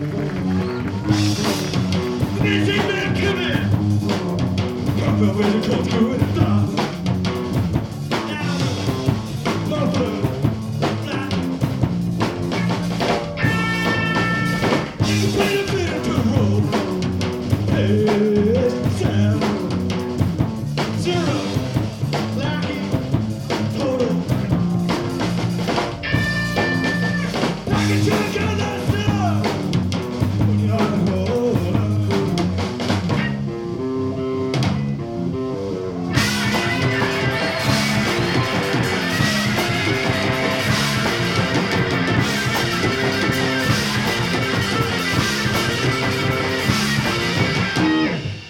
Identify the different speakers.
Speaker 1: They think they're coming. Papa, when you come through and stop.